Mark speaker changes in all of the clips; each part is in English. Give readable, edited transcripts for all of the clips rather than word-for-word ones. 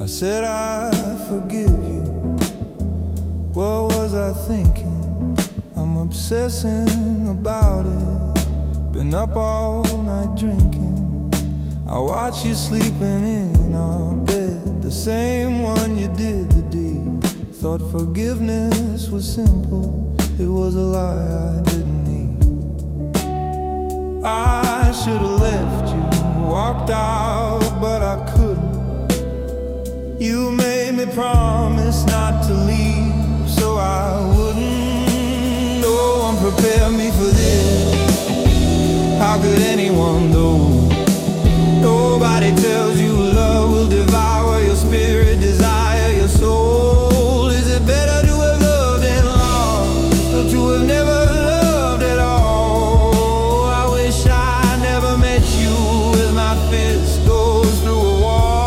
Speaker 1: I said I forgive you. What was I thinking? I'm obsessing about it. Been up all night drinking. I watch you sleeping in our bed, the same one you did the deed. Thought forgiveness was simple. It was a lie I didn't need. I should've left you, walked out, but I couldn't. You made me promise not to leave, so I wouldn't. No one prepared me for this. How could anyone know? Nobody tells you love will devour your spirit, desire your soul. Is it better to have loved and lost, or to have never loved at all? I wish I never met you as my fist goes through a wall.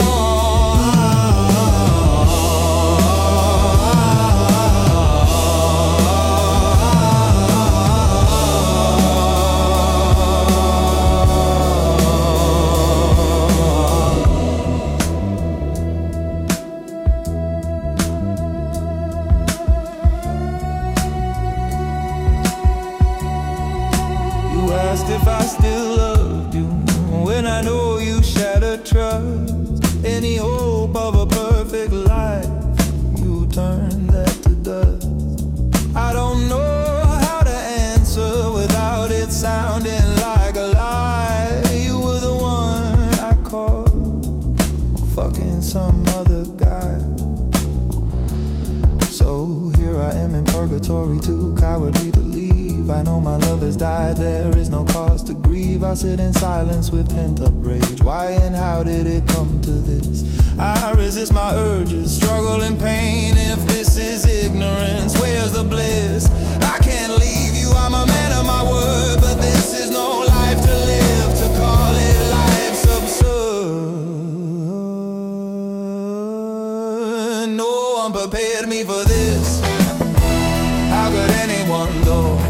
Speaker 1: You asked if I still loved you, when I know you shattered trust. Any hope of a perfect life, you turned that to dust. I don't know how to answer without it sounding like a lie. You were the one I called, fucking some other guy. So here I am in purgatory, too cowardly to leave. I know my love has died, there is no cause to grieve. I sit in silence with pent-up rage. Why and how did it come to this? I resist my urges, struggle in pain. If this is ignorance, where's the bliss? I can't leave you, I'm a man of my word, but this is no life to live. To call it life's absurd. No one prepared me for this. How could anyone know?